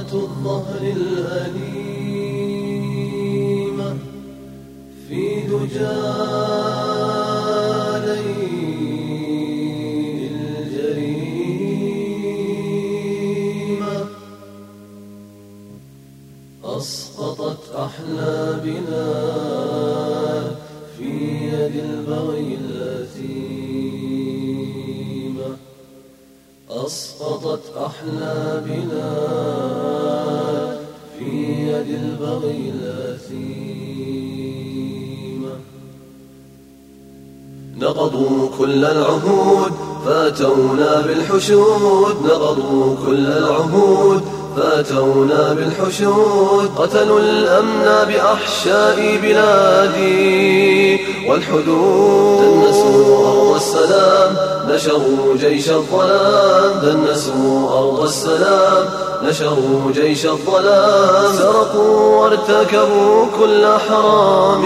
ذات الظهر الهليمة في دجى ليل الجريمة أسقطت أحلامنا في يد البغي الأثيمة أسقطت أحلامنا في يد البغي الأثيمة نقضوا كل العهود فاتونا بالحشود نقضوا كل العهود فاتونا بالحشود قتلوا الأمن بأحشاء بلادي والحدود دنسوا أرض السلام نشروا جيش الظلام دنسوا أرض السلام نشروا جيش الظلام سرقوا وارتكبوا كل حرام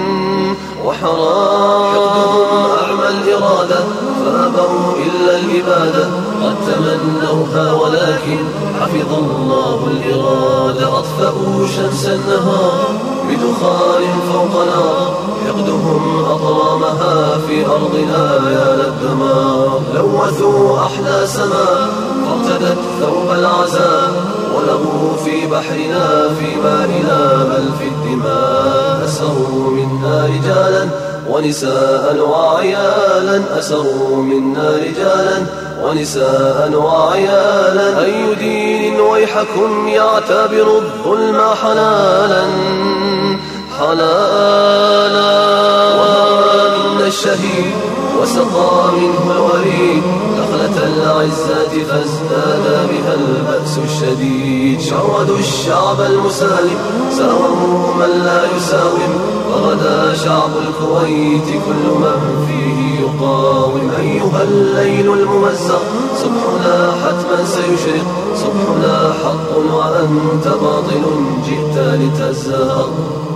وحرام حقدهم أعمى الإرادة فأبوا إلا الإبادة قد تمنوها ولكن حفظ الله الإرادة أطفأوا شمس النهار بدخان فوق نار حقدهم أضرامها في أرضنا يا للدمار لوثوا أحلى سماء فارتدت ثوب العزاء ولغوا في بحرنا في مائنا بل في الدماء أسروا منا رجالا ونساء وعيالا أسروا منا رجالا ونساء وعيالا أي دين ويحكم يعتبر الظلم حلالا حلالا وهوى منا الشهيد وسقى منه الوريد دخلة العزة فازداد بها البأس الشديد شردوا الشعب المسالم ساوموا من لا يساوم وغدا شعب الكويت كل من فيه يقاوم أيها الليل الممزق صبحنا حتما سيشرق صبحنا حق وأنت باطل جئت لتزهق